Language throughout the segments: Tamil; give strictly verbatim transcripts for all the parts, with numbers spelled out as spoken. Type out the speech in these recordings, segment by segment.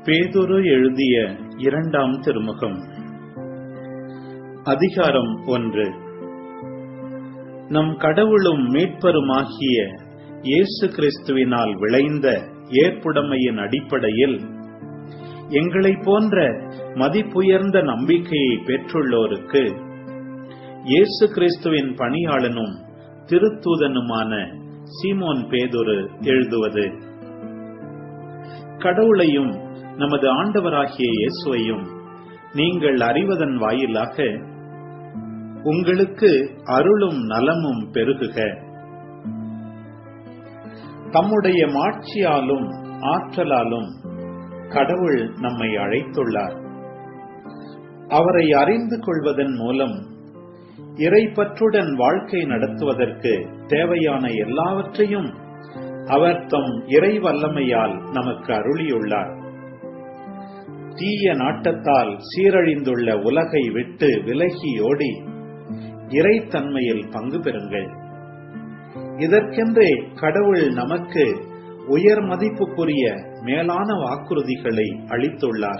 பேதுரு எழுதிய இரண்டாம் திருமுகம். அதிகாரம் ஒன்று. நம் கடவுளும் மீட்பருமாகிய இயேசு கிறிஸ்துவினால் விளைந்த ஏற்புடைமையின் அடிப்படையில் எங்களைப் போன்ற மதிப்புயர்ந்த நம்பிக்கையை பெற்றுள்ளோருக்கு இயேசு கிறிஸ்துவின் பணியாளனும் திருத்தூதனுமான சீமோன் பேதுரு எழுதுவது: கடவுளையும் நமது ஆண்டவராகிய இயேசுவையும் நீங்கள் அறிவதன் வாயிலாக உங்களுக்கு அருளும் நலமும் பெருகுக. தம்முடைய மாட்சியாலும் ஆற்றலாலும் கடவுள் நம்மை அழைத்துள்ளார். அவரை அறிந்து கொள்வதன் மூலம் இறைப்பற்றுடன் வாழ்க்கை நடத்துவதற்கு தேவையான எல்லாவற்றையும் அவர் தம் இறை வல்லமையால் நமக்கு அருளியுள்ளார். தீய நாட்டத்தால் சீரழிந்துள்ள உலகை விட்டு விலகி ஓடி இறைத்தன்மையில் பங்கு பெறுங்கள். இதற்கென்றே கடவுள் நமக்கு உயர் மதிப்புக்குரிய மேலான வாக்குறுதிகளை அளித்துள்ளார்.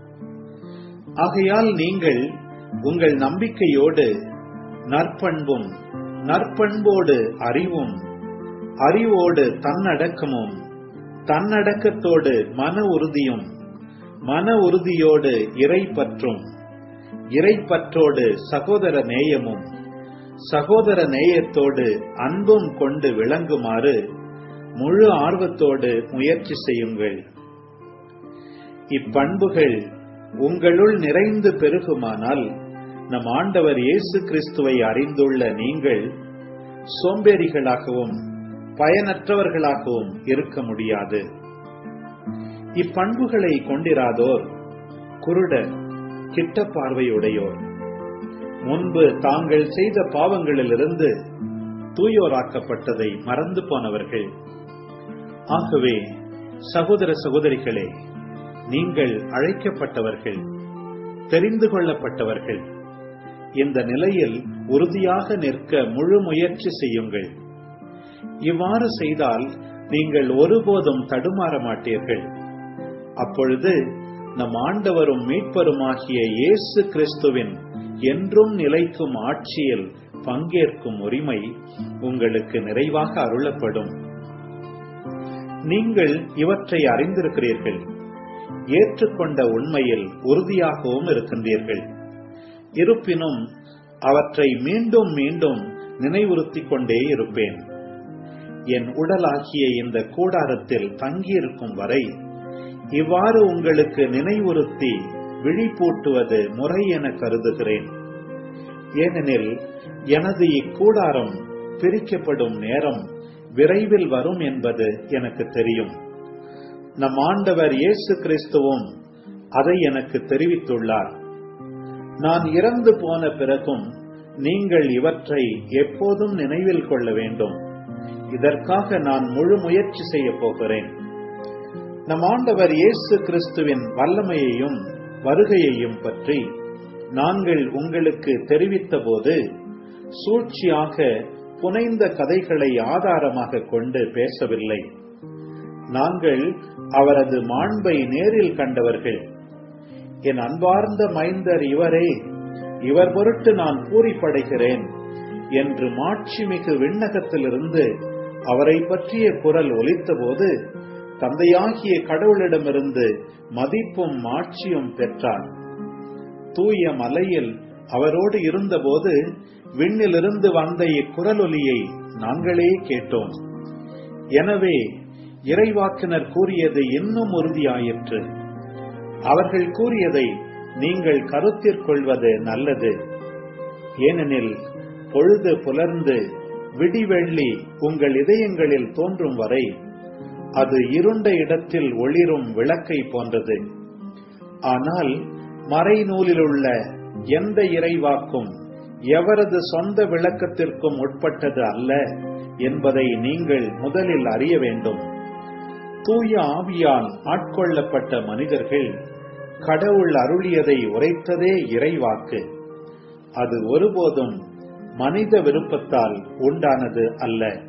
ஆகையால் நீங்கள் உங்கள் நம்பிக்கையோடு நற்பண்பும், நற்பண்போடு அறிவும், அறிவோடு தன்னடக்கமும், தன்னடக்கத்தோடு மன உறுதியும், மன உறுதியோடு இறைப்பற்றும், இறைப்பற்றோடு சகோதர நேயமும், சகோதர நேயத்தோடு அன்பும் கொண்டு விளங்குமாறு முழு ஆர்வத்தோடு முயற்சி செய்யுங்கள். இப்பண்புகள் உங்களுள் நிறைந்து பெருகுமானால் நம் ஆண்டவர் இயேசு கிறிஸ்துவை அறிந்துள்ள நீங்கள் சோம்பேறிகளாகவும் பயனற்றவர்களாகவும் இருக்க முடியாது. இப்பண்புகளை கொண்டிராதோர் குருடர், கிட்ட பார்வையுடையோர், முன்பு தாங்கள் செய்த பாவங்களிலிருந்து தூயோராக்கப்பட்டதை மறந்து போனவர்கள். ஆகவே சகோதர சகோதரிகளே, நீங்கள் அழைக்கப்பட்டவர்கள், தெரிந்து கொள்ளப்பட்டவர்கள். இந்த நிலையில் உறுதியாக நிற்க முழு முயற்சி செய்யுங்கள். இவ்வாறு செய்தால் நீங்கள் ஒருபோதும் தடுமாற மாட்டீர்கள். அப்பொழுது நம் ஆண்டவரும் மீட்பருமாகிய இயேசு கிறிஸ்துவின் என்றும் நிலைக்கும் ஆட்சியில் பங்கேற்கும் உரிமை உங்களுக்கு நிறைவாக அருளப்படும். நீங்கள் இவற்றை அறிந்திருக்கிறீர்கள், ஏற்றுக்கொண்ட உண்மையில் உறுதியாகவும் இருக்கின்றீர்கள். இருப்பினும் அவற்றை மீண்டும் மீண்டும் நினைவுறுத்திக் கொண்டே இருப்பேன். என் உடலாகிய இந்த கூடாரத்தில் தங்கியிருக்கும் வரை இவ்வாறு உங்களுக்கு நினைவுறுத்தி விழிப்பூட்டுவது முறை என கருதுகிறேன். ஏனெனில் எனது இக்கூடாரம் பிரிக்கப்படும் நேரம் விரைவில் வரும் என்பது எனக்கு தெரியும். நம் ஆண்டவர் இயேசு கிறிஸ்துவும் அதை எனக்கு தெரிவித்துள்ளார். நான் இறந்து போன பிறகும் நீங்கள் இவற்றை எப்போதும் நினைவில் கொள்ள வேண்டும். இதற்காக நான் முழு முயற்சி செய்ய போகிறேன். நம் ஆண்டவர் இயேசு கிறிஸ்துவின் வல்லமையையும் வருகையையும் பற்றி நாங்கள் உங்களுக்கு தெரிவித்த போது சூழ்ச்சியாக புனைந்த கதைகளை ஆதாரமாக கொண்டு பேசவில்லை. நாங்கள் அவரது மாண்பை நேரில் கண்டவர்கள். என் அன்பார்ந்த மைந்தர் இவரே, இவர் பொருட்டு நான் பூரிப்படைகிறேன் என்று மாட்சிமிகு விண்ணகத்திலிருந்து அவரை பற்றிய குரல் ஒலித்த போது தந்தையாகிய கடவுளிடமிருந்து மதிப்பும் மாட்சியும் பெற்றார். தூய மலையில் அவரோடு இருந்தபோது விண்ணிலிருந்து வந்த இக்குரலொலியை நாங்களே கேட்டோம். எனவே இறைவாக்கினர் கூறியது இன்னும் உறுதியாயிற்று. அவர்கள் கூறியதை நீங்கள் கருத்திற்கொள்வது நல்லது. ஏனெனில் பொழுது புலர்ந்து விடிவெள்ளி உங்கள் இதயங்களில் தோன்றும் வரை அது இருண்ட இடத்தில் ஒளிரும் விளக்கை போன்றது. ஆனால் மறைநூலிலுள்ள எந்த இறைவாக்கும் எவரது சொந்த விளக்கத்திற்கும் உட்பட்டது அல்ல என்பதை நீங்கள் முதலில் அறிய வேண்டும். தூய ஆவியால் ஆட்கொள்ளப்பட்ட மனிதர்கள் கடவுள் அருளியதை உரைத்ததே இறைவாக்கு. அது ஒருபோதும் மனித விருப்பத்தால் உண்டானது அல்ல.